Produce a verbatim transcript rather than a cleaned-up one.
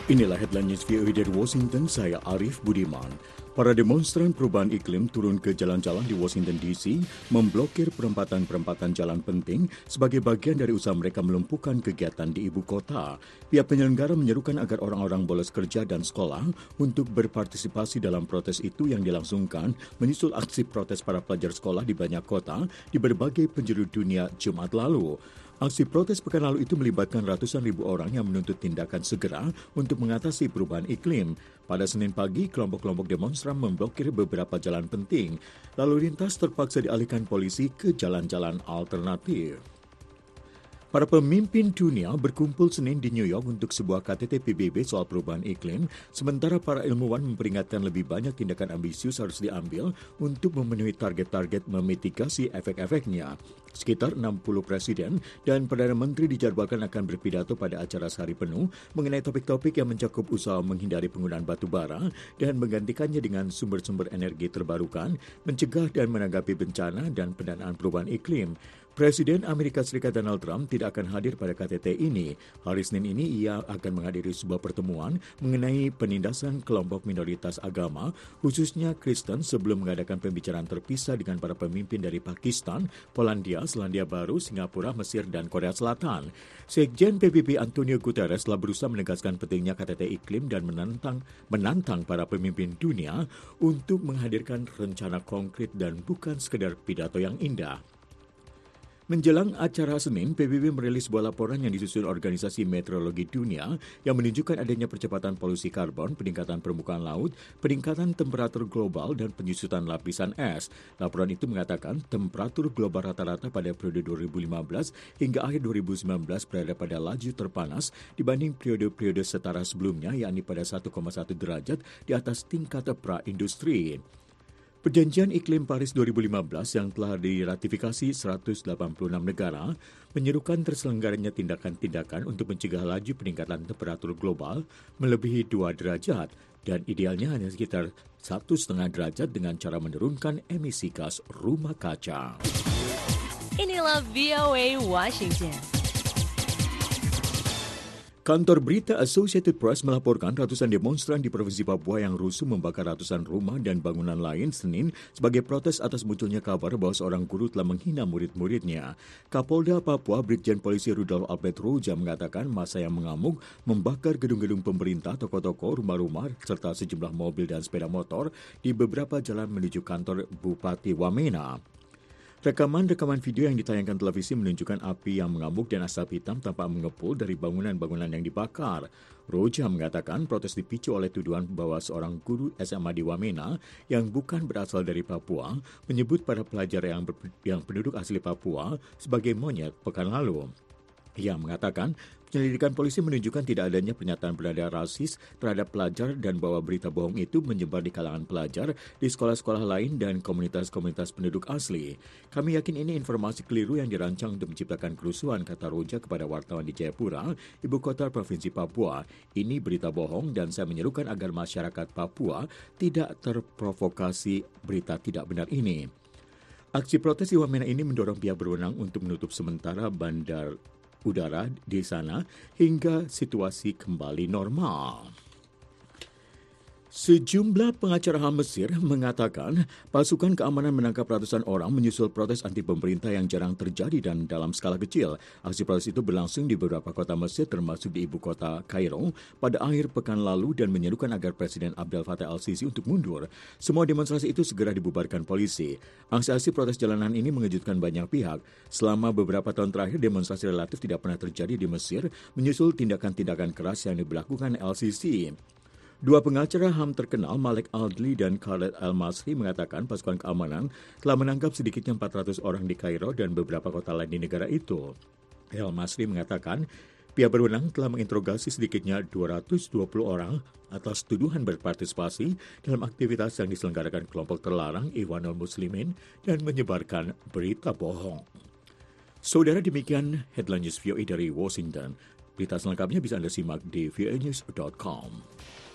Inilah headline news V O A dari Washington, saya Arif Budiman. Para demonstran perubahan iklim turun ke jalan-jalan di Washington D C memblokir perempatan-perempatan jalan penting sebagai bagian dari usaha mereka melumpuhkan kegiatan di ibu kota. Pihak penyelenggara menyerukan agar orang-orang bolos kerja dan sekolah untuk berpartisipasi dalam protes itu yang dilangsungkan menyusul aksi protes para pelajar sekolah di banyak kota di berbagai penjuru dunia Jumat lalu. Aksi protes pekan lalu itu melibatkan ratusan ribu orang yang menuntut tindakan segera untuk mengatasi perubahan iklim. Pada Senin pagi, kelompok-kelompok demonstran memblokir beberapa jalan penting. Lalu lintas terpaksa dialihkan polisi ke jalan-jalan alternatif. Para pemimpin dunia berkumpul Senin di New York untuk sebuah K T T P B B soal perubahan iklim, sementara para ilmuwan memperingatkan lebih banyak tindakan ambisius harus diambil untuk memenuhi target-target memitigasi efek-efeknya. Sekitar enam puluh presiden dan Perdana Menteri dijadwalkan akan berpidato pada acara sehari penuh mengenai topik-topik yang mencakup usaha menghindari penggunaan batu bara dan menggantikannya dengan sumber-sumber energi terbarukan, mencegah dan menanggapi bencana dan pendanaan perubahan iklim. Presiden Amerika Serikat Donald Trump tidak akan hadir pada K T T ini. Hari Senin ini ia akan menghadiri sebuah pertemuan mengenai penindasan kelompok minoritas agama, khususnya Kristen, sebelum mengadakan pembicaraan terpisah dengan para pemimpin dari Pakistan, Polandia, Selandia Baru, Singapura, Mesir, dan Korea Selatan. Sekjen P B B Antonio Guterres telah berusaha menegaskan pentingnya K T T iklim dan menantang, menantang para pemimpin dunia untuk menghadirkan rencana konkret dan bukan sekedar pidato yang indah. Menjelang acara Senin, P B B merilis sebuah laporan yang disusun Organisasi Meteorologi Dunia yang menunjukkan adanya percepatan polusi karbon, peningkatan permukaan laut, peningkatan temperatur global, dan penyusutan lapisan es. Laporan itu mengatakan temperatur global rata-rata pada periode dua ribu lima belas hingga akhir dua ribu sembilan belas berada pada laju terpanas dibanding periode-periode setara sebelumnya, yakni pada satu koma satu derajat di atas tingkat pra-industri. Perjanjian Iklim Paris dua ribu lima belas yang telah diratifikasi seratus delapan puluh enam negara menyerukan terselenggaranya tindakan-tindakan untuk mencegah laju peningkatan temperatur global melebihi dua derajat dan idealnya hanya sekitar satu koma lima derajat dengan cara menurunkan emisi gas rumah kaca. Inilah V O A Washington. Kantor berita Associated Press melaporkan ratusan demonstran di Provinsi Papua yang rusuh membakar ratusan rumah dan bangunan lain Senin sebagai protes atas munculnya kabar bahwa seorang guru telah menghina murid-muridnya. Kapolda Papua Brigjen Polisi Rudolf Albert Roja mengatakan massa yang mengamuk membakar gedung-gedung pemerintah, toko-toko, rumah-rumah, serta sejumlah mobil dan sepeda motor di beberapa jalan menuju kantor Bupati Wamena. Rekaman-rekaman video yang ditayangkan televisi menunjukkan api yang mengamuk dan asap hitam tampak mengepul dari bangunan-bangunan yang dibakar. Roja mengatakan protes dipicu oleh tuduhan bahwa seorang guru S M A di Wamena yang bukan berasal dari Papua menyebut para pelajar yang, ber- yang penduduk asli Papua sebagai monyet pekan lalu. Ia mengatakan penyelidikan polisi menunjukkan tidak adanya pernyataan bernada rasis terhadap pelajar dan bahwa berita bohong itu menyebar di kalangan pelajar di sekolah-sekolah lain dan komunitas-komunitas penduduk asli. Kami yakin ini informasi keliru yang dirancang untuk menciptakan kerusuhan, kata Roja kepada wartawan di Jayapura, ibu kota Provinsi Papua. Ini berita bohong dan saya menyerukan agar masyarakat Papua tidak terprovokasi berita tidak benar ini. Aksi protes di Wamena ini mendorong pihak berwenang untuk menutup sementara bandar udara di sana hingga situasi kembali normal. Sejumlah pengacara H A M Mesir mengatakan pasukan keamanan menangkap ratusan orang menyusul protes anti pemerintah yang jarang terjadi dan dalam skala kecil. Aksi protes itu berlangsung di beberapa kota Mesir termasuk di ibu kota Kairo pada akhir pekan lalu dan menyerukan agar Presiden Abdel Fattah al-Sisi untuk mundur. Semua demonstrasi itu segera dibubarkan polisi. Aksi-aksi protes jalanan ini mengejutkan banyak pihak. Selama beberapa tahun terakhir demonstrasi relatif tidak pernah terjadi di Mesir menyusul tindakan-tindakan keras yang diberlakukan al-Sisi. Dua pengacara H A M terkenal, Malik Aldli dan Khaled Al-Masri, mengatakan pasukan keamanan telah menangkap sedikitnya empat ratus orang di Kairo dan beberapa kota lain di negara itu. Al-Masri mengatakan pihak berwenang telah menginterogasi sedikitnya dua ratus dua puluh orang atas tuduhan berpartisipasi dalam aktivitas yang diselenggarakan kelompok terlarang Ikhwanul Muslimin dan menyebarkan berita bohong. Saudara, demikian headline news V O A dari Washington. Berita selengkapnya bisa Anda simak di v o a news dot com.